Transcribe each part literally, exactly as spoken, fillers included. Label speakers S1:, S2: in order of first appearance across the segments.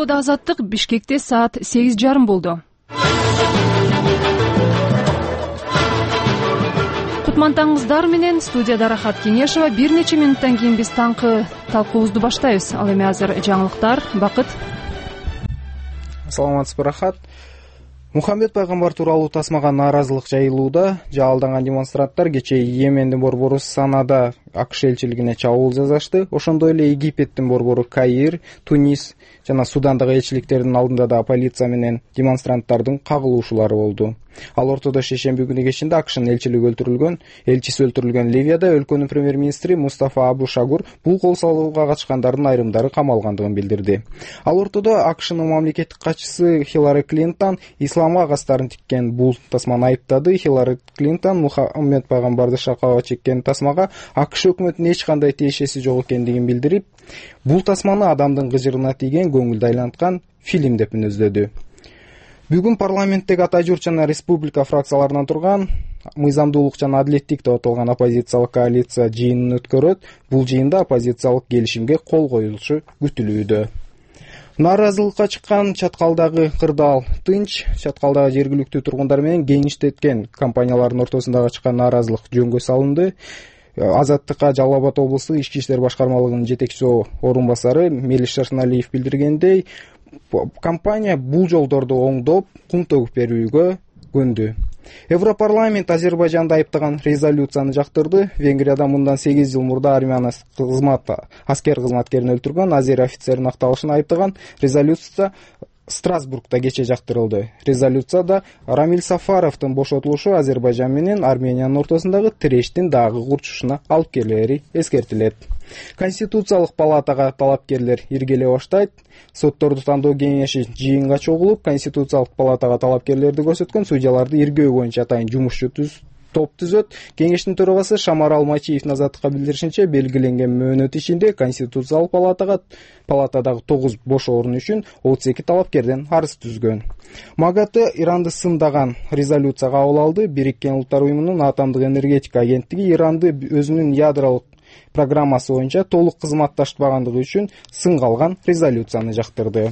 S1: Радиода Азаттык. Бишкекте саат сегиз жарым болду. Кутмантаңыздар менен студияда Рахат Кеңешева. Бир нече минуттан кийин биз таңкы талкуубузду баштайбыз. Ал эми азыр жаңылыктар. Бакыт.
S2: Саламатсызбы, Рахат. Мухаммед пайгамбар тууралуу тасмага нааразылык жайылууда. Жалданган демонстранттар кечээ Йемендин борбору Санада АКШ элчилигине чабуул жасашты. Ошондой эле Египеттин борбору Каир, Тунис жана Судандагы элчиликтердин алдында да полиция менен демонстранттардын кагылышуулары болду. Ал ортодо шейшемби күнү кечинде АКШнын элчилиги өлтүрүлгөн, элчиси өлтүрүлгөн Ливияда өлкөнүн премьер-министри Мустафа Абу Шагур бул кол салууга катышкандардын айрымдары камалгандыгын билдирди. Ал ортодо АКШнын мамлекеттик катчысы Хиллари Клинтон исламга кастарын тиккен бул тасманы айыптады. Хиллари Клинтон Мухаммед пайгамбарды шакалга чеккен тасмага АКШ өкмөтүнүн эч кандай тиешеси жок экендигин билдирип, бул тасманы адамдын кыжырына тийген, көңүлдү айланткан фильм деп мүнөздөдү. Бүгүн парламенттеги ата журт жана республика фракцияларынан турган мыйзамдуулук жана адилеттик деп аталган оппозициялык коалиция жыйынын өткөрөт. Бул жыйында оппозициялык келишимге кол коюлушу күтүлүүдө. Нааразылыкка чыккан Чаткалдагы кырдаал тынч. Чаткалдагы жергиликтүү тургундар менен кеңиштеткен компаниялардын ортосундагы чыккан нааразылык жөнгө салынды. Азаттыкка Жалал Абад облустук ички иштер башкармалыгынын жетекчи орун басары Мелис Шарсыналиев билдиргендей, компания бул жолдорду оңдоп, кум төгүп берүүгө көндү. Европарламент Азербайжанды айыптаган резолюцияны жактырды. Венгрияда мындан сегиз жыл мурда армян кызмат аскер кызматкерин өлтүргөн азер офицерин акталышын айыптаган резолюция Страсбургда кече жактырылды. Резолюцияда Рамиль Сафаровдун бошотулушу Азербайжан менен Армениянын ортосундагы тирештин дагы курчушуна алып келери эскертилет. Конституциялык палатага талапкерлер иргеле баштайт. Сотторду тандоо кеңеши жыйынга чогулуп, Конституциялык палатага талапкерлерди көрсөткөн судьяларды иргөө боюнча атайын жумушчу топ түзөт. Кеңештин төрагасы Шамар Алмачиев Азаттыкка билдиришинче, белгиленген мөөнөт ичинде Конституциялык палатага палатадагы тогуз бош орун үчүн отуз эки талапкерден арыз түзгөн. МАГАТы Иранды сындаган резолюцияга кабыл алды. Бириккен Улуттар уюмунун атомдук энергетика агенттиги Иранды өзүнүн ядролук программасы боюнча толук кызматташпагандыгы үчүн сынга алган резолюцияны жактырды.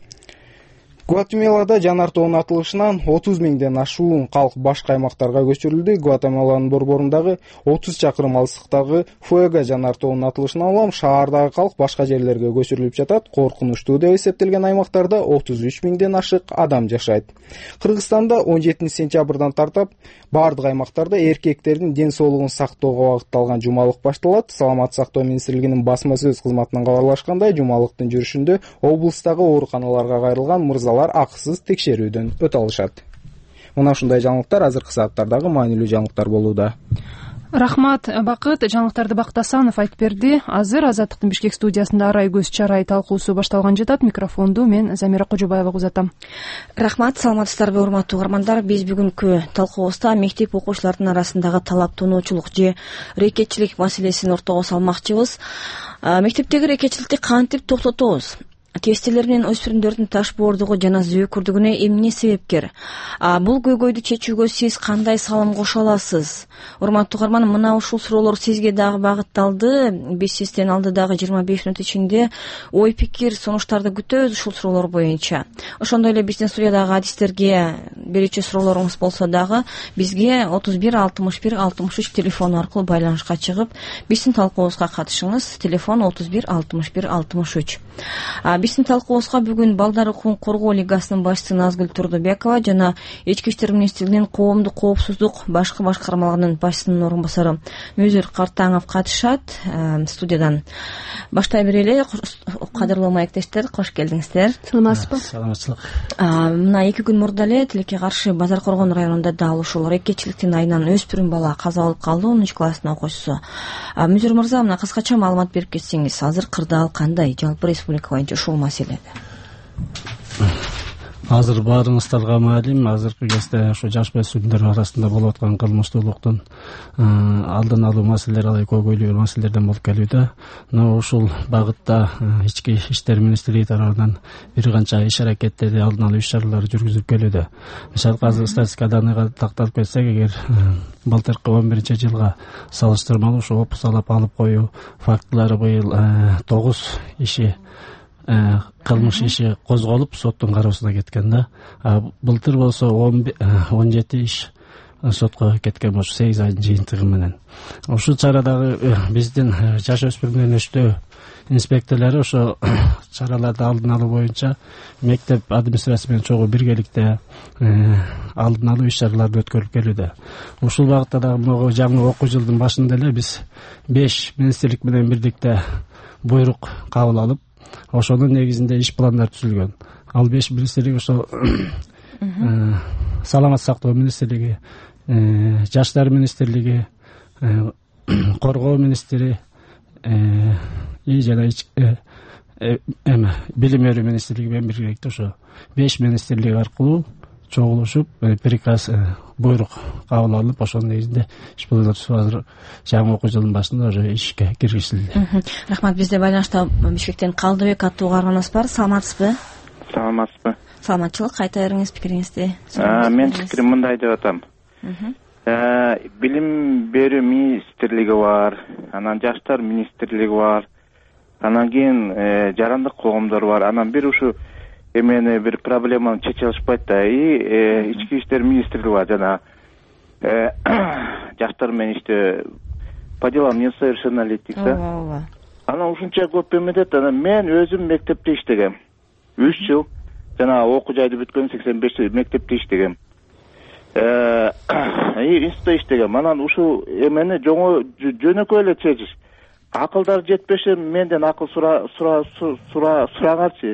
S2: Гватемалада жанартоонун атылышынан отуз миңден ашуун калк башка аймактарга көчүрүлдү. Гватемаланын борборундагы отуз чакырым алыстыктагы Фуэго жанартоонун атылышынан улам шаардагы калк башка жерлерге көчүрүлүп жатат. Коркунучтуу деп эсептелген аймактарда отуз үч миңден ашык адам жашайт. Кыргызстанда он жетинчи сентябрдан тартап бардык аймактарда эркектердин ден соолугун сактоого багытталган жумалык башталат. Саламаттык сактоо министрлигинин басма сөз кызматынан кабарлашкандай, жумалыктын жүрүшүндө облустагы ооруканаларга кайрылган мырзалар акысыз текшерүүдөн өтө алышат. Мына ушундай жаңылыктар азыркы сааттардагы маанилүү жаңылыктар болууда.
S1: Рахмат, Бакыт. Жаңылыктарды Бактасанов айтып берди. Азыр Азаттыктын Бишкек студиясында арай көз чарай талкуусу башталган жатат. Микрофонду мен Замира Кожобаева узатам.
S3: Рахмат, саламатсыздарбы урматтуу угармандар. Биз бүгүнкү талкуубузда мектеп окуучулардын арасындагы талаптануучулук же рекетчилик маселесин ортого салмакчыбыз. Мектептеги рекетчиликти кантип токтотобуз? Кестелер менен өспүрүмдөрдүн таш боордугу жана зөөкүрдүгүнө эмне себепкер? Бул көйгөйдү чечүүгө сиз кандай салым кошо аласыз? Урматтуу угарман, мына ушул суроолор сизге дагы багытталды. Биз сизден алдыдагы жыйырма беш мүнөт ичинде ой пикир, сунуштарды күтөбүз ушул суроолор боюнча. Ошондой эле биздин студиядагы адистерге берүүчү суроолоруңуз болсо дагы бизге отуз бир алтымыш бир алтымыш үч телефону аркылуу байланышка чыгып, биздин талкуубузга катышыңыз. Телефон отуз бир алтымыш бир алтымыш үч. Биздин талкуубузга бүгүн Балдар укугун коргоо лигасынын башчысы Назгүл Турдубекова жана Ички иштер министрлигинин коомдук коопсуздук башкы башкармалыгынын башчысынын орун басары Мөзүр Картаңов катышат. Студиядан баштай берели. Кадырлуу маектештер, кош келдиңиздер.
S1: Саламатсызбы?
S4: Саламатчылык.
S3: Мына эки күн мурда эле Тилекке каршы Базар Коргон районунда дал ушул рекетчиликтин айынан өспүрүм бала каза болуп калды, онунчу класстын окуучусу. Мөзүр мырза, мына кыскача маалымат берип кетсеңиз, азыр кырдаал кандай жалпы республика боюнча ушул маселеде?
S4: Азыр баарыңыздарга маалим, азыркы кезде ушу жаш өспүрүмдөр арасында болуп аткан кылмыштуулуктун алдын алуу маселелери алай көйгөйлүү маселелерден болуп келүүдө. Но ушул багытта ички иштер министрлиги тарабынан бир канча иш аракеттерди, алдын алуу иш чаралары жүргүзүлүп келүүдө. Мисалы, азыр статистика данныйга такталып кетсек, эгер былтыркы он биринчи жылга салыштырмалуу ушу опус алып алып коюу фактылары быйыл тогуз иши кылмыш иши козголуп соттун кароосуна кеткен да. Былтыр болсо он жети иш сотко кеткен, ошо сегиз айдын жыйынтыгы менен. Ушул чарадагы биздин жаш өспүрүмдөрдүн өштөө инспекторлору ошо чараларды алдын алуу боюнча мектеп администрациясы менен чогуу биргеликте алдын алуу иш чараларды өткөрүлүп келүүдө. Ушул багытта дагы могу жаңы окуу жылдын башында эле биз беш министрлик менен бирдикте буйрук кабыл алып, ошонун негизинде иш пландар түзүлгөн. Ал беш министрлик ошо саламат сактоо министрлиги, жаштар министрлиги, коргоо министри и жана эме билим берүү министрлиги менен биргеликте ошо беш министрлик аркылуу чогулушуп приказ буйрук кабыл алып, ошонун негизинде иш пландар түзүп азыр жаңы окуу жылдын башында уже ишке киргизилди.
S3: Рахмат. Бизде байланышта Бишкектен Калдыбек аттуу каарманыбыз бар. Саламатсызбы?
S5: Саламатсызбы?
S3: Саламатчылык. Кайта бериңиз пикириңизди.
S5: Мен пикирим мындай деп атам. Билим берүү министрлиги бар, анан жаштар министрлиги бар, анан кийин жарандык коомдор бар. Анан бир ушу эмени бир проблеманы чече алышпайт да. И ички иштер министрлиги бар, жана жаштар менен иште по делам несовершеннолетних да. Анан ушунча көп эметет. Анан мен өзүм мектепте иштегем. үч жыл жана окуу жайды бүткөн сексен беш жыл мектепте иштегем. Институтта иштегем. Анан ушул эмени жоңо жөнөкөй эле чечиш. Акылдар жетпеше менден акыл сура сура сура сураңарчы.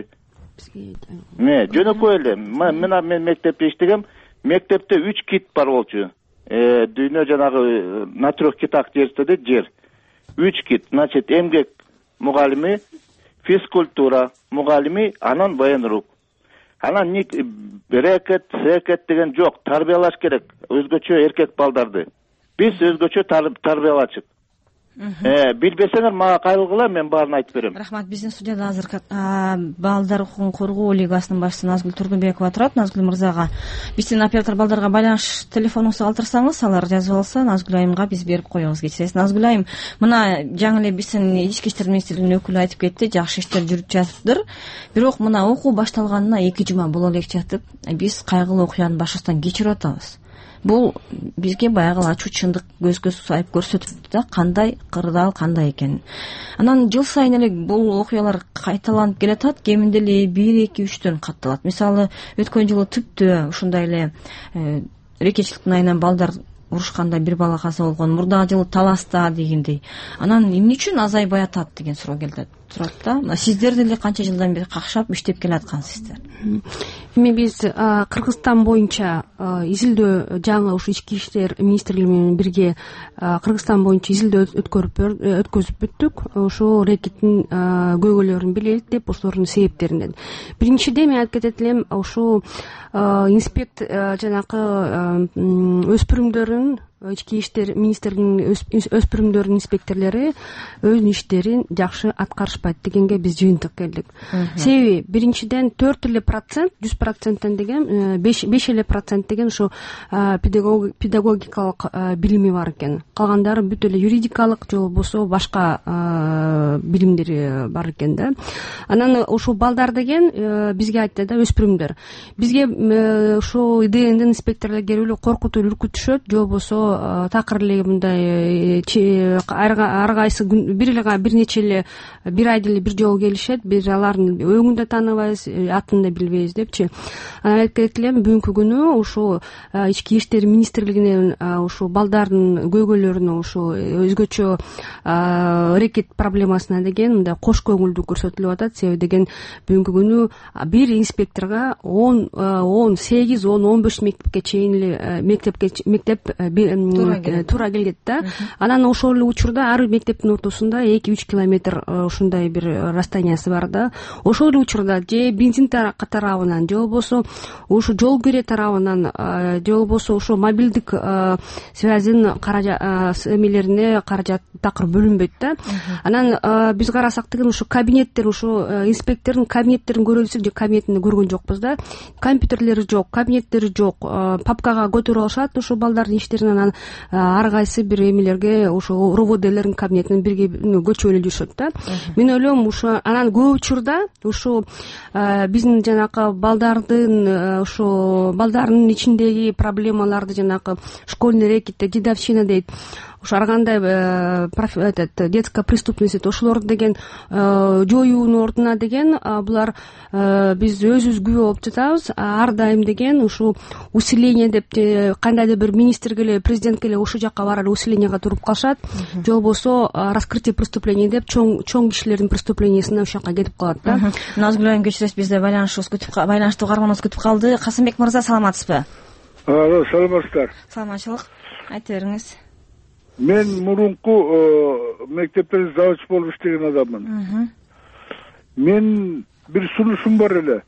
S5: Ме жөнөкөй эле. Мен мектепте иштегем. Мектепте үч кит бар болчу. Э дүйнө жанагы на трех китах жерде жер. үч кит. Значит, эмгек мугалими, физкультура мугалими, анан военрук. Анан ник берекет, секет деген жок. Тарбиялаш керек. Өзгөчө эркек балдарды. Биз өзгөчө тарбиялачык. Э, билбесеңер мага кайрылгыла, мен баарын айтып берем.
S3: Рахмат. Биздин студияда азыр балдар укугун коргоо лигасынын башчысы Назгүл Турдубекова турат. Назгүл мырзага биздин оператор балдарга байланыш телефонуңузду калтырсаңыз, алар жазып алса, Назгүл айымга биз берип коебуз кечиресиз. Назгүл айым, мына жаңы эле биздин ички иштер министрлигинин өкүлү айтып кетти, жакшы иштер жүрүп жатыптыр. Бирок мына окуу башталганына эки жума боло элек жатып, биз кайгылуу окуянын башыбыздан кечирип атабыз. Бул бизге баягы ачуу чындык көзгө сайып көрсөтүптү да, кандай кырдаал кандай экенин. Анан жыл сайын эле бул окуялар кайталанып келатат, кеминде эле бир эки үчтөн катталат. Мисалы, өткөн жылы түптө ушундай эле рекетчиликтин айынан балдар урушканда бир бала каза болгон, мурдагы жылы Таласта дегендей. Анан эмне үчүн азайбай атат деген суроо келди турат да. Сиздер деле канча жылдан бери какшап иштеп келаткансыздар.
S6: Эми биз Кыргызстан боюнча изилдөө жаңы ушу ички иштер министрлиги менен бирге Кыргызстан боюнча изилдөө өткөзүп бүттүк. Ошо рекеттин көйгөйлөрүн билелик деп, ошолордун себептеринен. Биринчиден мен айтып кетет элем, ошо инспект жанакы өспүрүмдөрдүн ички иштер министрлигинин өспүрүмдөрдүн инспекторлору өзүнүн иштерин жакшы аткарышпайт дегенге биз жыйынтык келдик. Себеби биринчиден төрт эле процент, жүз проценттен деген беш эле процент деген ошо педагогикалык билими бар экен. Калгандары бүт эле юридикалык же болбосо башка билимдери бар экен да. Анан ушул балдар деген бизге айтты да, өспүрүмдөр. Бизге ошо ИДНдин инспекторлору келип эле коркутуп үркүтүшөт, же болбосо такыр эле мындай ар кайсы бир эле бир нече эле бир айда эле бир жолу келишет, бир алардын өңүн да тааныбайбыз, атын да билбейбиз депчи. Анан айтып кетет элем, бүгүнкү күнү ушул ички иштер министрлигинин ушул балдардын көйгөйлөрүнө ушул өзгөчө рекет проблемасына деген мындай кош көңүлдүү көрсөтүлүп атат. Себеби деген бүгүнкү күнү бир инспекторго он он сегиз он он беш мектепке чейин эле мектепке мектеп туура келет да. Анан ошол эле учурда ар бир мектептин ортосунда эки үч километр ушундай бир расстояниясы бар да. Ошол эле учурда же бензин тарабынан, же болбосо ушу жол кире тарабынан, же болбосо ошо мобилдик связьдин каражат эмелерине каражат такыр бөлүнбөйт да. Анан биз карасак деген ушу кабинеттер, ушу инспектордун кабинеттерин көрө десек, же кабинетин көргөн жокпуз да. Компьютерлери жок, кабинеттери жок, папкага көтөрүп алышат ушу балдардын иштерин, анан ар кайсы бир эмелерге ошо роводлердин кабинетине бирге көчүп эле жүрүшөт да. Мен ойлойм ошо анан көп учурда ошо биздин жанакы балдардын ошо балдардын ичиндеги проблемаларды жанакы школьный рэкет, дедовщина дейт, ошо ар кандай этот детская преступность ошолорду деген жоюунун ордуна деген булар биз өзүбүз күбө болуп жатабыз. Ар дайым деген ушул усиление деп кандайдыр бир министр келе, президент келе ошол жакка барып усилениега туруп калышат, же болбосо раскрытие преступления деп чоң чоң кишилердин преступлениесине ошол жака кетип калат да.
S3: Назгүл айым, кечиресиз, бизде байланышыбыз күтүп байланыштуу каарманыбыз күтүп калды. Касымбек мырза, саламатсызбы?
S7: Алло, саламатсыздар.
S3: Саламатчылык, айта бериңиз.
S7: Мен мурунку мектепте завуч болуп иштеген адаммын. Мен бир сунушум бар эле.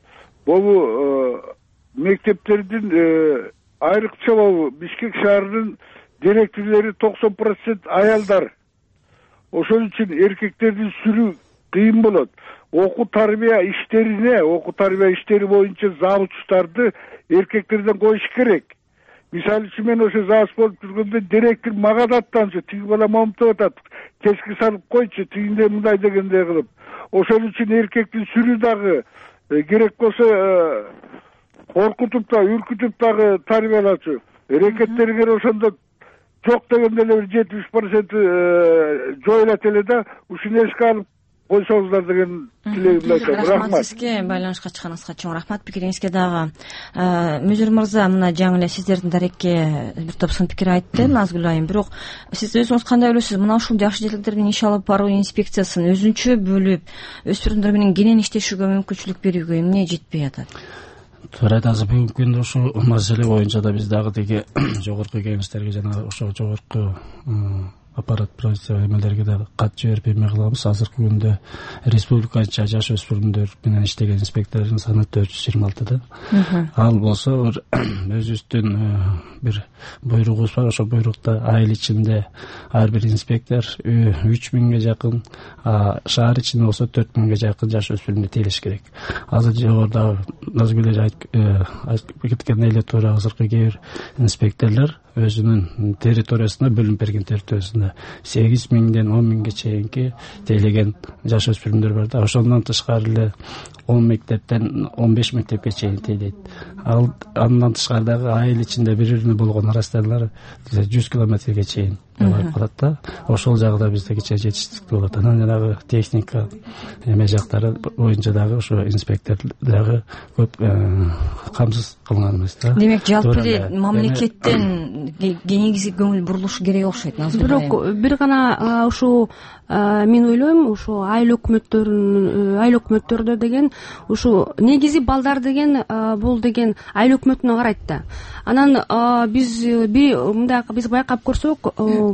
S7: Бул мектептердин айрыкча болуп Бишкек шаарынын директорлору токсон процент аялдар. Ошол үчүн эркектердин сүрүү кыйын болот. Окуу тарбия иштерине, окуу тарбия иштери боюнча завучтарды эркектерден коюш керек. Мисалы үчүн мен ошо завуч болуп жүргөндө директор мага да аттанчу, тиги бала момтоп атат, кечки салып койчу, тигинде мындай дегендей кылып. Ошол үчүн эркектин сүрүү дагы керек болсо коркутуп да, үркүтүп дагы тарбиялачу. Эркектерге ошондо жок дегенде эле бир жетимиш процент жоюлат эле да, ушуну эске алып койсоңуздар деген тилегимди айтам.
S3: Рахмат сизге, байланышка чыкканыңызга чоң рахмат, пикириңизге дагы. Мөжүр мырза, мына жаңы эле сиздердин дарекке бир топ сын пикир айтты Назгүл айым, бирок сиз өзүңүз кандай ойлойсуз? Мына ушул жаш желектердин иш алып баруу инспекциясын өзүнчө бөлүп, өспүрүмдөр менен кенен иштешүүгө мүмкүнчүлүк берүүгө эмне жетпей атат?
S4: Туура айтасыз. Бүгүнкү күндө ушул маселе боюнча да биз дагы деги жогорку кеңештерге жана ошо жогорку аппарат правительство эмелерге да кат жиберип эме кылабыз. Азыркы күндө республиканча жаш өспүрүмдөр менен иштеген инспектордун саны төрт жүз жыйырма алтыда. Ал болсо өзүбүздүн бир буйругубуз бар. Ошол буйрукта айыл ичинде ар бир инспектор үч миңге жакын, шаар ичинде болсо төрт миңге жакын жаш өспүрүмдү тейлеш керек. Азыр жогоруда Назгүл айтып кеткен эле туура, азыркы кээ бир инспекторлор өзүнүн территориясына бөлүнүп берген территориясында сегиз миңден он миңге чейинки тейлеген жаш өспүрүмдөр бар да. Ошондон тышкары эле он мектептен он беш мектепке чейин тейлейт. Ал андан тышкары дагы айыл ичинде бири бирине болгон арастарлар жүз километрге чейин болуп калат да. Ошол жагда бизде кичи жетиштиктүү болот. Анан жанагы техника эме жактары боюнча дагы ошо инспектор дагы көп камсыз кылган эмес да.
S3: Демек, жалпы эле мамлекеттен кеңизи көңүл бурулушу керек окшойт.
S6: Бирок бир гана ушул мен ойлойм, ушул айыл өкмөттөрүн айыл өкмөттөрдө деген ушу негизи балдар деген бул деген айыл өкмөтүнө карайт да. Анан биз мындай биз байкап көрсөк,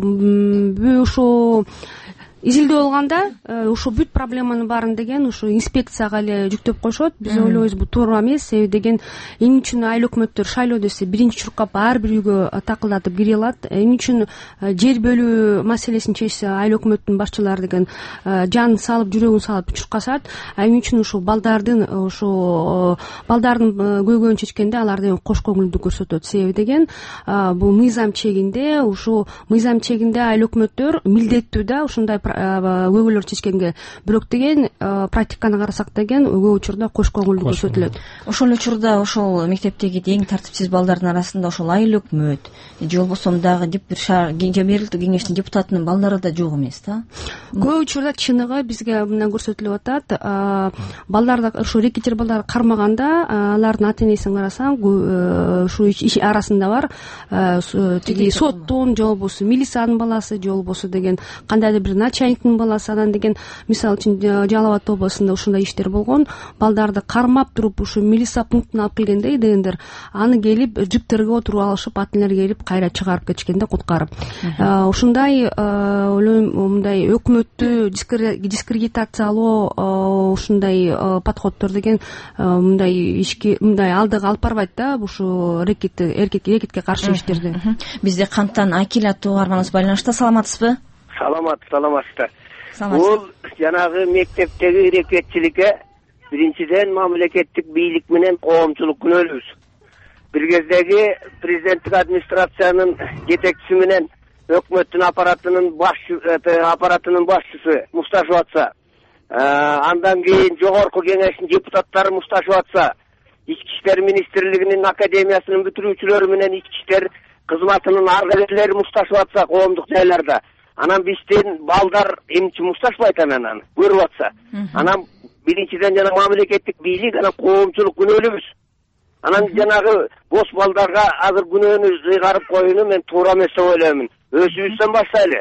S6: ушу изилдөө болгондо ушу бүт проблеманын баарын деген ушу инспекцияга эле жүктөп коюшот. Биз ойлойбуз бул туура эмес. Себеби деген эмне үчүн айыл өкмөттөр шайлоо десе биринчи чуркап ар бир үйгө такылдатып кире алат? Эмне үчүн жер бөлүү маселесин чечсе айыл өкмөттүн башчылары деген жан салып, жүрөгүн салып чуркашат? Эмне үчүн ушул балдардын ушул балдардын көйгөйүн чечкенде алар деген кош көңүлдүү көрсөтөт? Себеби деген бул мыйзам чегинде, ушул мыйзам чегинде айыл өкмөттөр милдеттүү да ушундай көйгөйлөр чечкенге. Бирок деген практиканы карасак деген көп учурда кош көңүлдүү көрсөтүлөт.
S3: Ошол учурда ошол мектептеги эң тартипсиз балдардын арасында ошол айыл өкмөт же болбосо дагы бир шаар жергиликтүү кеңештин депутатынын балдары да жок эмес да.
S6: Көп учурда чыныгы бизге мындан көрсөтүлүп атат. Балдар ошо рекетир балдар кармаганда алардын ата энесин карасаң ушу иш арасында бар тиги соттун же болбосо милициянын баласы же болбосо деген кандайдыр бир начальниктин баласы. Анан деген мисалы үчүн Жалал Абад областында ушундай иштер болгон. Балдарды кармап туруп ушу милиция пунктуна алып келгенде дегендер аны келип жиптерге отуруп алышып, ата-энелер келип кайра чыгарып кетишкенде куткарып. Ушундай ойлойм, мындай өкмөттү дискредитациялоо ушундай подходдор деген мындай ишке мындай алдыга алып барбайт да ушу рекет рекетке каршы иштерди.
S3: Бизде кантан Акил аттуу каарманыбыз байланышта. Саламатсызбы?
S8: Саламат, саламатсыздар. Бул жанагы мектептеги рекетчиликке биринчиден мамлекеттик бийлик менен коомчулук күнөөлүүбүз. бир кездеги президенттик администрациянын жетекчиси менен өкмөттүн аппаратынын баш аппаратынын башчысы мушташып атса, андан кийин жогорку кеңештин депутаттары мушташып атса, ички иштер министрлигинин академиясынын бүтүрүүчүлөрү менен ички иштер кызматынын аргылери мушташып атса коомдук жайларда, анан биздин балдар эмчи мушташпайт анан көрүп атса, анан биринчиден жана мамлекеттик бийлик анан коомчулук күнөөлүүбүз. Анан жанагы бос балдарга азыр күнөөнү ыйгарып коюуну мен туура эмес деп ойлоймун. Өзүбүздөн баштайлы.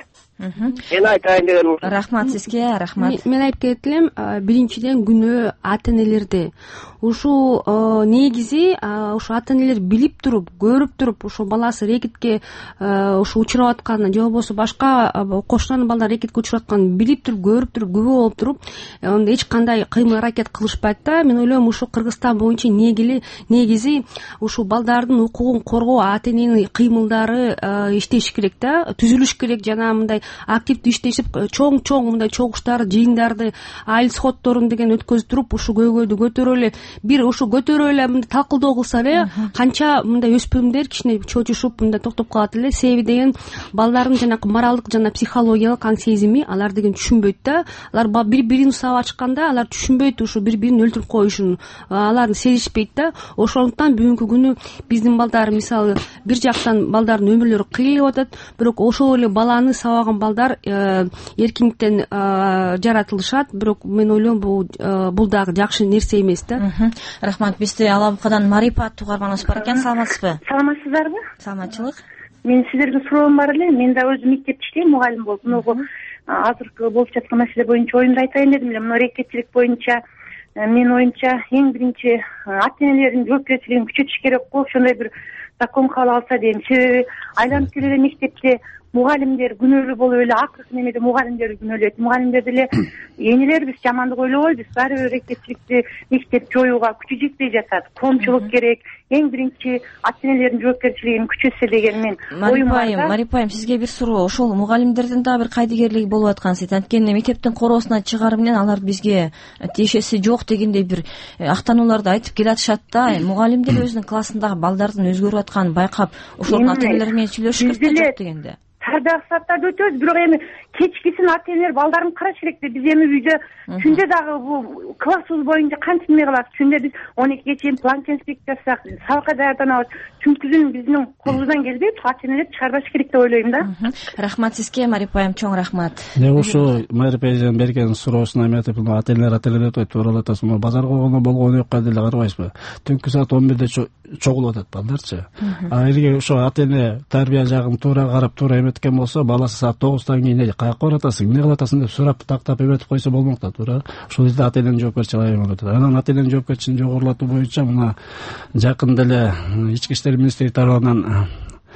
S8: Мен айтайын дегеним.
S3: Рахмат сизге, рахмат.
S6: Мен айтып кетет элем, биринчиден күнөө ата-энелерде. Ушул негизи ушу ата-энелер билип туруп, көрүп туруп, ушу баласы рекетке ушу учурап атканын же болбосо башка кошунанын балдары рекетке учурап атканын билип туруп, көрүп туруп, күбө болуп туруп, анда эч кандай кыймыл аракет кылышпайт да. Мен ойлойм, ушу Кыргызстан боюнча негизи ушул балдардын укугун коргоо, ата-эненин кыймылдары иштеш керек да, түзүлүш керек. Жана мындай активдүү иштешип, чоң-чоң мындай чогуштар, жыйындарды, айыл сходдорун деген өткөзүп туруп, ушу көйгөйдү көтөрүп эле, бир ушу көтөрүп эле мындай талкуулоо кылса эле, канча мындай өспүрүмдөр кичине чочушуп мындай токтоп калат эле. Себеби деген балдардын жанакы моралдык жана психологиялык аң сезими алар деген түшүнбөйт да. Алар бири-бирин усап ачканда алар түшүнбөйт ушу бири-бирин өлтүрүп коюшун. Алар сезишпейт да. Ошондуктан бүгүнкү күнү биздин балдар мисалы бир жактан балдардын өмүрлөрү кыйылып атат, бирок ошол эле баланы сабаган балдар эркиндиктен жаратылышат. Бирок мен ойлойм, бул бул дагы жакшы нерсе эмес да.
S3: Рахмат. Бизде Алабукадан Марипа аттуугарманыбыз бар экен. Саламатсызбы?
S9: Саламатсыздарбы?
S3: Саламатчылык.
S9: Мен сиздердин суроом бар эле. Мен да өзүм мектепте иштейм, мугалим болуп. Могу азыркы болуп жаткан маселе боюнча оюмду айтайын дедим эле. Мына рекетчилик боюнча менин оюмча эң биринчи ата-энелердин жоопкерчилигин күчөтүш керек го. Ошондой бир закон кабыл алса дейм. Себеби айланып келе мектепте мугалимдер күнөөлүү болуп эле акыркы немеде мугалимдер күнөөлөйт. Мугалимдерди эле энелерибиз жамандык ойлобойбуз. Баары бир рекетчиликти мектеп жоюуга күчү жетпей жатат. Коомчулук керек. Эң биринчи ата-энелердин жоопкерчилигин күчөтсө деген мен оюм бар.
S3: Марипайым, Марипайым, сизге бир суроо. Ошол мугалимдердин да бир кайдыгерлиги болуп аткан сыйт. Анткени мектептин короосуна чыгары менен алар бизге тиешеси жок дегендей бир актанууларды айтып келатышат да. Мугалимдер өзүнүн классындагы балдардын өзгөрүп атканын байкап, ошолордун ата-энелери менен сүйлөшүш керек жок дегенде.
S9: Тарбиялык сааттарды өтөбүз, бирок эми кечкисин ата-энелер балдарын караш керек да. Биз эми үйдө түндө дагы бул классыбыз боюнча кантип кылабыз? Түндө биз он экиге чейин план конспект жазсак, сабакка даярданабыз. Түнкүсүн биздин колубуздан келбейт, ата-энелер чыгарбаш керек деп ойлойм да.
S3: Рахмат сизге, Марипайым, чоң рахмат.
S4: Мен ушу Марипайдын берген суроосуна эметип, ата-энелер ата-энелер деп тууралап атасың. Базарга койгондо болгон өккө деле карабайсызбы? Түнкү саат он бирде чогулуп атат балдарчы. А эгер ошо ата-эне тарбия жагын туура карап, туура эметкен болсо, баласы саат тогуздан кийин каяка баратасың, эмне кылатасың деп сурап тактап эметип койсо болмок да, туура. Ошол жерде ата-эненин жоопкерчилиги болот. Анан ата-эненин жоопкерчилигин жогорулатуу боюнча мына жакында эле ички иштер министри тарабынан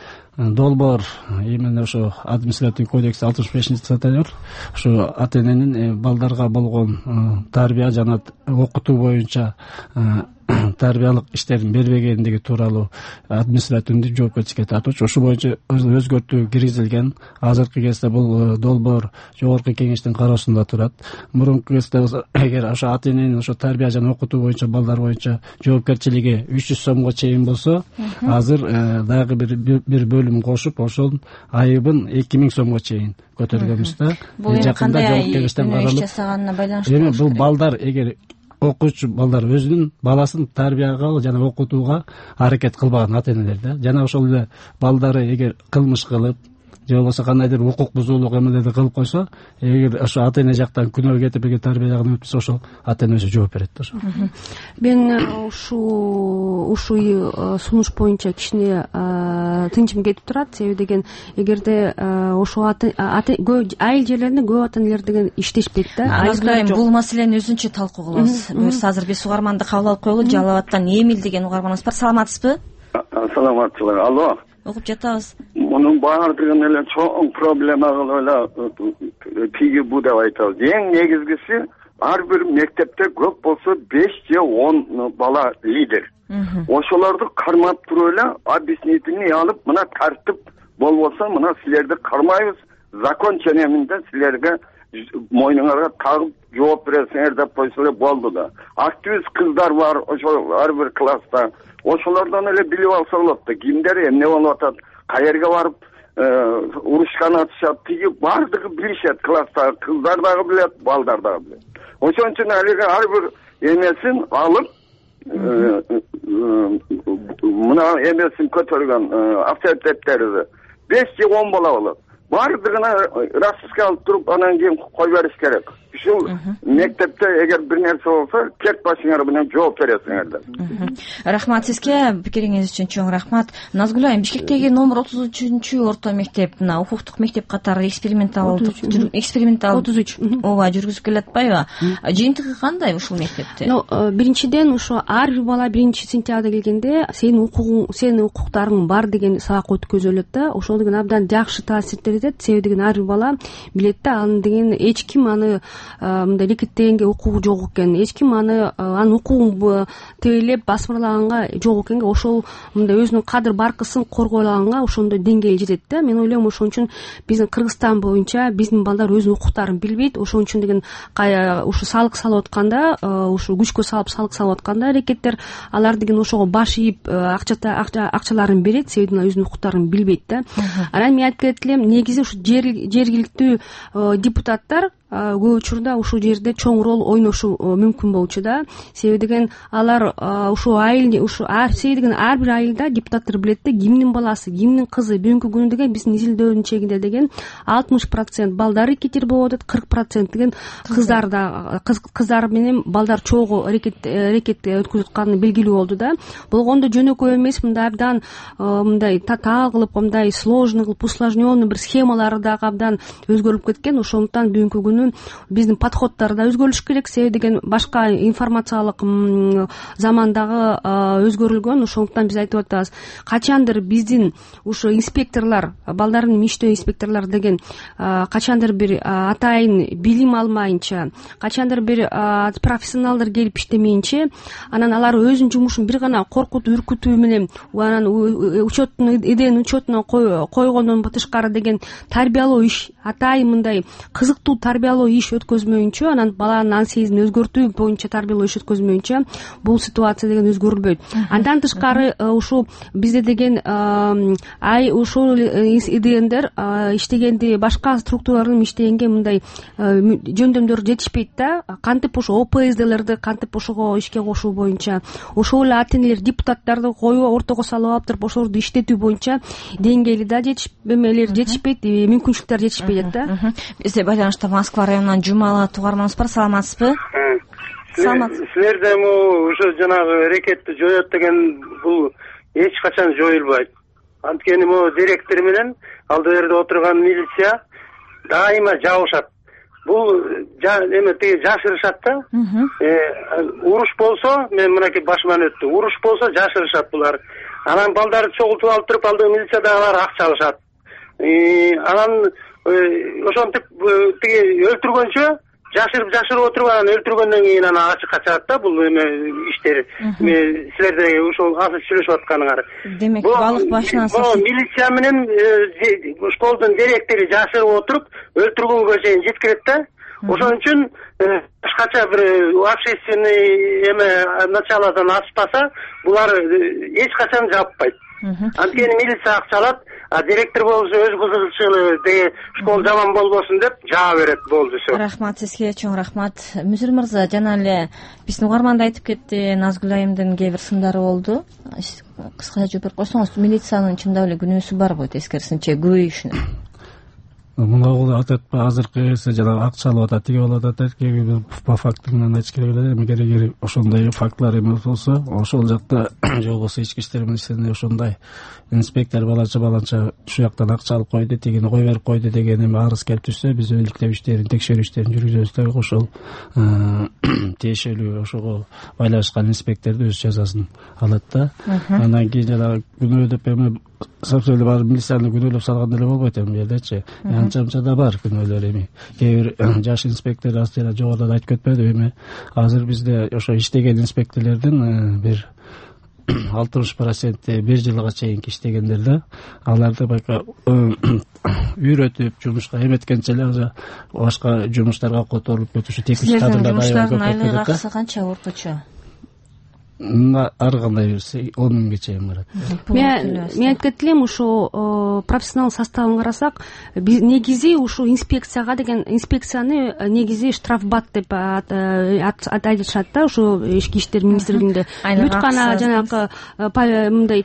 S4: долбоор именно ошо административный кодекс алтымыш бешинчи статья ошо ата-эненин балдарга болгон тарбия жана окутуу боюнча тарбиялык иштерин бербегендиги тууралуу административдик жоопкерчиликке тартуучу. Ошол боюнча өзгөртүү киргизилген. Азыркы кезде бул долбоор жогорку кеңештин кароосунда турат. Мурунку кезде эгер ошо ата-эненин ошо тарбия жана окутуу боюнча балдар боюнча жоопкерчилиги үч жүз сомго чейин болсо, азыр дагы бир бир бөлүм кошуп, ошол айыбын эки миң сомго чейин көтөргөнбүз да.
S3: Жакында жогорку кеңештен каралып жасаганына байланыштуу.
S4: Эми бул балдар эгер окуучу балдар өзүнүн баласын тарбияга жана окутууга аракет кылбаган ата-энелер да, жана ошол эле балдары эгер кылмыш кылып же болбосо кандайдыр укук бузуулук эмелерди кылып койсо, эгер ошо ата-эне жактан күнөө кетип эге тарбия жагынан өтпөсө, ошол ата-эне өзү жооп берет да. Ошо
S6: мен ушул ушул сунуш боюнча кичине тынчым кетип турат. Себеби деген эгерде ошол айыл жерлеринде көп ата-энелер деген иштешпейт да.
S3: Айылдайм бул маселени өзүнчө талкуу кылабыз. Буюрса азыр биз угарманды кабыл алып коелу. Жалал Абадтан Эмил деген угарманыбыз бар. Саламатсызбы?
S10: Саламатсызбы. Алло.
S3: Угуп жатабыз.
S10: Мунун баардыгын эле чоң проблема кылып эле тиги бу деп айтабыз. Эң негизгиси ар бир мектепте көп болсо беш же он бала лидер. Ошолорду кармап туруп эле объяснительный алып, мына тартип болбосо мына силерди кармайбыз, закон ченеминде силерге мойнуңарга тагып жооп бересиңер деп койсо эле болду да. Активист кыздар бар, ошол ар бир класста. Ошолордон эле билип алса болот да. Кимдер эмне болуп атат, каерге барып урушкан атышат, тиги бардыгы билишет класстагы кыздар дагы билет, балдар дагы билет. Ошон үчүн алиги ар бир эмесин алып, мына эмесин көтөргөн авторитеттерди беш же он бала болот. Бардыгына расписка алып туруп, анан кийин кой бериш керек. Ушул мектепте эгер бир нерсе болсо, кет башыңар менен жооп бересиңер деп.
S3: Рахмат сизге, пикириңиз үчүн чоң рахмат. Назгүл айым, Бишкектеги номер отуз үчүнчү орто мектеп, мына укуктук мектеп катары эксперименталдык экспериментал отуз үч ооба жүргүзүп келатпайбы? Жыйынтыгы кандай ушул мектепте?
S6: Ну, биринчиден ушу ар бир бала биринчи сентябрда келгенде сенин укугуң, сенин укуктарың бар деген сабак өткөзүлөт да. Ошол деген абдан жакшы таасир этет. Себеби деген ар бир бала билет да, аны деген эч ким аны мындай рекеттегенге укугу жок экен, эч ким аны анын укугун тебелеп басмырлаганга жок экенге, ошол мындай өзүнүн кадыр баркысын коргойлаганга ошондой деңгээл жетет да. Мен ойлойм, ошон үчүн биздин Кыргызстан боюнча биздин балдар өзүнүн укуктарын билбейт. Ошон үчүн деген ушу салык салып атканда, ушу күчкө салып салык салып атканда аракеттер, алар деген ошого баш ийип акчаларын берет, себеби өзүнүн укуктарын билбейт да. Анан мен айтып кетет элем, негизи ушу жергиликтүү депутаттар көп учурда ушул жерде чоң роль ойношу мүмкүн болчу да. Себеби деген алар ушул айыл, ушу себеби деген ар бир айылда депутаттар билет да, кимдин баласы, кимдин кызы бүгүнкү күнү деген биздин изилдөөнүн чегинде деген алтымыш процент балдар рекетир болуп атат, кырк процент деген кыздар да, кыздар менен балдар чогуу рекет рекет өткөрүп атканы белгилүү болду да. Болгондо жөнөкөй эмес, мындай абдан мындай татаал кылып, мындай сложный кылып, усложненный бир схемалары дагы абдан өзгөрүлүп кеткен. Ошондуктан бүгүнкү күнү биздин подходдор да өзгөрүлүш керек. Себеби деген башка информациялык замандагы өзгөрүлгөн. Ошондуктан биз айтып атабыз, качандыр биздин ушу инспекторлор, балдардын иштөө инспекторлору деген качандыр бир атайын билим алмайынча, качандыр бир профессионалдар келип иштемейинче, анан алар өзүнүн жумушун бир гана коркутуп, үркүтүү менен, анан учеттун идеянын учетуна койгондон тышкары деген тарбиялоо иш, атайын мындай кызыктуу тарбиялоо иш өткөзмөйүнчө, анан баланын ан сезимин өзгөртүү боюнча тарбиялоо иш өткөзмөйүнчө бул ситуация деген өзгөрүлбөйт. Андан тышкары ушул бизде деген ай ушул идеяндер иштегенди, башка структуралардын иштегенге мындай жөндөмдөр жетишпейт да. Кантип ошо о пэ эс делерди кантип ошого ишке кошуу боюнча, ошол эле ата энелер депутаттарды коюп ортого салып алып туруп ошолорду иштетүү боюнча деңгээли да жетишпемелер жетишпейт, мүмкүнчүлүктөр жетишпейт да.
S3: Бизде байланышта Москва районунан Жумалы туугарманыбыз бар. Саламатсызбы?
S11: Силерде ушу жанагы рекетти жоёт деген бул эч качан жоюлбайт. Анткени могу директор менен алды берде отурган милиция дайыма жабышат. Бул эме тиги жашырышат да. Уруш болсо, мен мынакей башыман өттү. Уруш болсо жашырышат булар. Анан балдарды чогултуп алып туруп алды милициядагылар акча алышат. Анан ошентип тиги өлтүргөнчө жашырып жашырып отуруп анан өлтүргөндөн кийин анан ачык качат да бул эме иштери. Силерде ушул азыр сүйлөшүп атканыңар.
S3: Демек, балык башынан сашып
S11: милиция менен школдун директору жашырып отуруп өлтүргөнгө чейин жеткирет да. Ошон үчүн башкача бир общественный эме началодан аспаса, булар эч качан жаппайт. Анткени милиция акча алат, а директор болсо өз кызыгычылыгы деген школ жаман болбосун деп жаа берет, болду все.
S3: Рахмат сизге, чоң рахмат. Мүзүр мырза, жана эле биздин угарман да айтып кетти, Назгүл айымдын кээ бир сындары болду. Кыскача жооп берип койсоңуз, милициянын чындап эле күнөөсү барбы, тескерисинче көбөйүшүнө?
S4: Муну атат азыркы жанагы акча алып атат, тиги болуп атат, по факту менен айтыш керек эле. Эми керек ошондой фактылар эмес болсо, ошол жакта же болбосо ички иштер министрлигинде ошондой инспектор баланча баланча ушул жактан акча алып койду, тигини кой берип койду деген эми арыз келип турса, биз иликтөө иштерин, текшерүү иштерин жүргүзөбүз да, ошол тиешелүү ошого байланышкан инспекторду өз жазасын алат да. Андан кийин жанагы күнөө деп эми совсем эле бар милицияны күнөөлөп салган деле болбойт эми бу жердечи. Анча-мынча да бар күнөөлөр эми. Кээ бир жаш инспектор азыр жогоруда айтып кетпедиби эми азыр бизде ошо иштеген инспекторлордун бир алтымыш проценти бир жылга чейинки иштегендер да, аларды байка үйрөтүп жумушка эметкенче эле башка жумуштарга которулуп кетиши текинчи кадырда
S3: жумуштардын айлык акысы канча орточо?
S4: Ар кандай берсе он миңге чейин барат.
S6: Мен мен айткым элем, ушу профессионал составын карасак, негизи ушу инспекцияга деген инспекцияны негизи штрафбат деп айтышат да, ушу ички иштер министрлигинде. Бүт гана жанагы мындай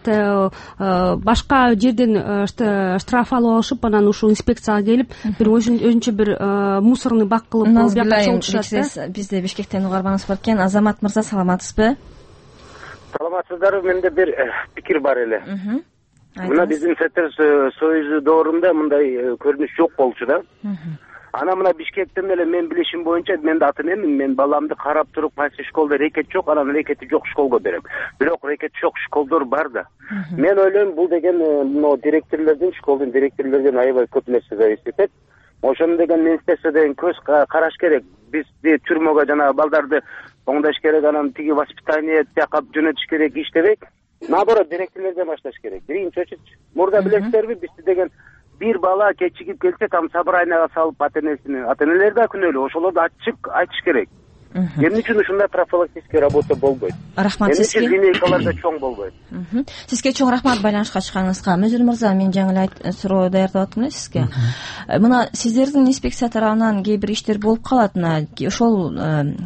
S6: башка жерден штраф алып алышып, анан ушу инспекцияга келип, бир өзүнчө бир мусорный бак кылып бияка чогултушат да.
S3: Бизде Бишкектен угарманыбыз бар экен. Азамат мырза, саламатсызбы?
S11: Саламатсыздарбы. Менде бир пикир бар эле. Мына биздин Совет Союзу доорунда мындай көрүнүш жок болчу да. Ана мына Бишкектен эле мен билишим боюнча, мен да ата энемин, мен баламды карап туруп кайсы школда рекет жок, анан рекети жок школго берем. Бирок рекет жок школдор бар да. Мен ойлойм, бул деген мына директорлордун, школдун директорлордун аябай көп нерсе зависит этет. Ошону деген министерство деген көз караш керек. Бизди түрмөгө жанагы балдарды оңдош керек, анан тиги воспитание жака жөнөтүш керек, иштебей. Наоборот, директорлордон башташ керек. Биринчи очередь, мурда билесиздерби, бизде деген бир бала кечигип келсе, там собранияга салып ата-энесини, ата-энелер да күнөөлүү, ошолорду ачык айтыш керек. Эмне үчүн ушундай профилактический работа болбойт?
S3: Рахмат сизге.
S11: Эмне үчүн линейкаларда чоң болбойт?
S3: Сизге чоң рахмат байланышка чыкканыңызга. Мөзүр мырза, мен жаңы эле суроо даярдап аттым эле сизге. Мына сиздердин инспекция тарабынан кээ бир иштер болуп калат, мына ошол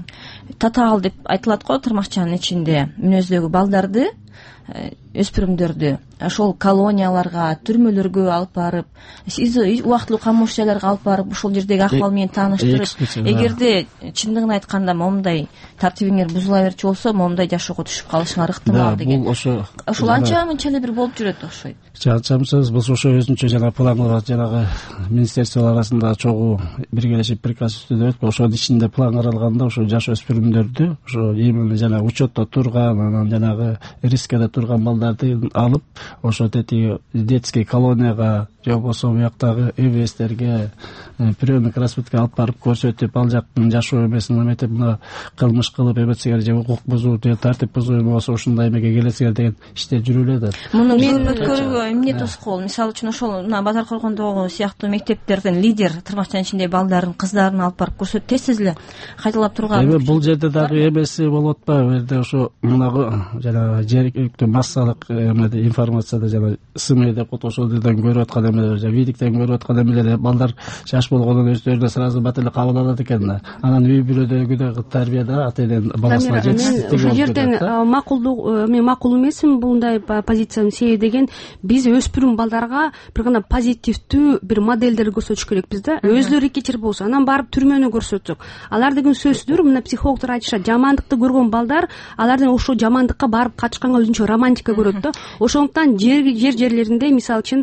S3: татаал деп айтылат го тырмакчанын ичинде, мүнөздөгү балдарды, өспүрүмдөрдү ошол колонияларга, түрмөлөргө алып барып, убактылуу камош жайларга алып барып, ошол жердеги акыбал менен тааныштырып, эгерде чындыгын айтканда момундай тартибиңер бузула берчү болсо, момундай жашоого түшүп калышыңар ыктымал деген.
S4: Бул ошо
S3: ошол анча мынча эле бир болуп жүрөт окшойт.
S4: Чачамсыз, бул ошо өзүнчө жана планга жанагы министрликтер арасында чогуу биргелешип приказ түзүлөт. Ошонун ичинде план каралганда ошо жаш өспүрүмдөрдү, ошо именно жана учетто турган, анан жанагы рискеде турган балдарды алып, ошо тетиги детский колонияга же болбосо бияктагы эвестерге приемный распутка алып барып көрсөтүп, ал жактын жашоо эмесин эметип, мына кылмыш кылып эметсеңер же укук бузуу же тартип бузуу болсо ушундай эмеге келесиңер деген иштер жүрүп эле.
S3: Муну мен өткөрүүгө эмне тоскоол? Мисалы үчүн ошол мына Базар Коргондогу сыяктуу мектептердин лидер тырмакчанын ичинде балдарын, кыздарын алып барып көрсөтүп, тез-тез эле кайталап турган.
S4: Эми бул жерде дагы эмеси болуп атпайбы? Бу жерде ошо мынагы жана жергиликтүү массалык эмеде информацияда жана СМИ деп ошол жерден көрүп аткан эмелер, же видиктен көрүп аткан эмелер, балдар жаш болгондон өздөрүнө сразу бат эле кабыл алат экен. Анан үй бүлөдөгү тарбияда ата эненин баласына жетиштиктиги болуп
S6: ошол жерден макулдуу, мен макул эмесмин мындай позициянын себеби деген, биз өспүрүм балдарга бир гана позитивдүү бир моделдерди көрсөтүш керекпиз да. Өзүлөрү рекетчер болсо, анан барып түрмөнү көрсөтсөк, алар деген сөзсүздөр, мына психологдор айтышат, жамандыкты көргөн балдар алардан ошол жамандыкка барып качканга өзүнчө романтика көрөт да. Ошондуктан жер жер жерлеринде мисалы үчүн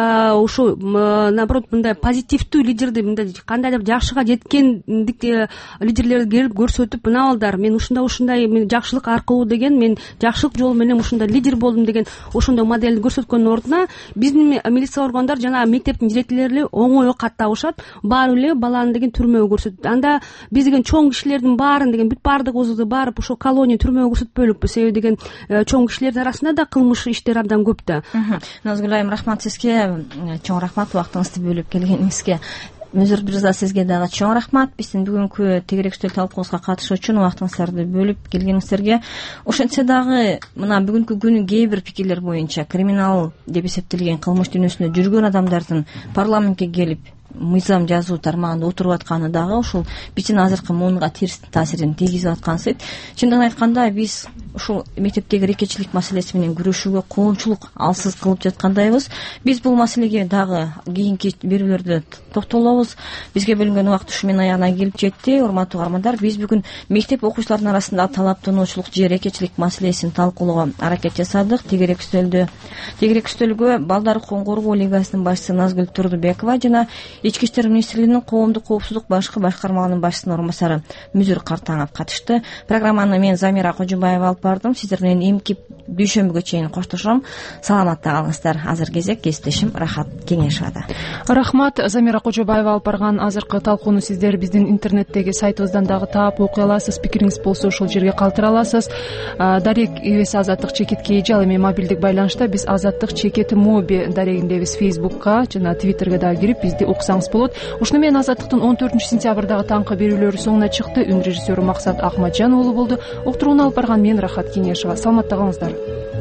S6: ошо наоборот мындай позитивдүү лидерди, мындай кандайдыр жакшыга жеткендик лидерлерди келип көрсөтүп, мына балдар, мен ушундай ушундай мен жакшылык аркылуу деген, мен жакшылык жолу менен ушундай лидер болдум деген ошондой моделди көрсөткөндүн ордуна биздин милиция органдар жана мектептин директорлору оңой кат табышат, барып эле баланы деген түрмөгө көрсөтүп, анда биз деген чоң кишилердин баарын деген бүт баардыгыбызды барып ошо колония түрмөгө көрсөтпөйлүкпү, себеби деген чоң кишилердин арасында да кылмыш иштер абдан көп да.
S3: Назгүл айым, рахмат сизге, чоң рахмат убактыңызды бөлүп келгениңизге. Мөзүр мырза, сизге дагы чоң рахмат. Биздин бүгүнкү тегерек үстөл талкуубузга катышуу үчүн убактыңыздарды бөлүп келгениңиздерге. Ошентсе дагы мына бүгүнкү күнү кээ бир пикирлер боюнча криминал деп эсептелген кылмыш дүйнөсүндө жүргөн адамдардын парламентке келип мыйзам жазуу тармагында отуруп атканы дагы ушул биздин азыркы муунга терс таасирин тийгизип аткансыйт. Чындыгын айтканда, биз ушул мектептеги рекетчилик маселеси менен күрөшүүгө коомчулук алсыз кылып жаткандайбыз. Биз бул маселеге дагы кийинки берүүлөрдө токтолобуз. Бизге бөлүнгөн убакыт ушу менен аягына келип жетти. Урматтуу угармандар, биз бүгүн мектеп окуучуларынын арасында талаптануучулук же рекетчилик маселесин талкуулоого аракет жасадык. Тегерек үстөлдө тегерек үстөлгө Балдар укугун коргоо лигасынын башчысы Назгүл Турдубекова жана Ички иштер министрлигинин коомдук коопсуздук башкы башкармалыгынын башчысынын орун басары Мүзүр Картаңов катышты. Программаны мен Замира Кожубаева алып бардым. Сиздер менен эмки дүйшөмбүгө чейин коштошом. Саламатта калыңыздар. Азыр кезек кесиптешим Рахат Кеңешова.
S1: Рахмат. Замира Кожубаева алып барган азыркы талкууну сиздер биздин интернеттеги сайтыбыздан дагы таап окуй аласыз. Пикириңиз болсо ушул жерге калтыра аласыз. Дарек эбес Азаттык чекит кейжи, ал эми мобилдик байланышта биз Азаттык чекит моби дарегиндебиз. Фейсбукка жана Твиттерге дагы кирип бизди окусаңыз болот. Ушуну менен Азаттыктын он төртүнчү сентябрдагы таңкы берүүлөрү соңуна чыкты. Үн режиссеру Максат Ахматжан уулу болду. Уктурууну алып барган мен Рахат Кеңешова. Саламатта калыңыздар.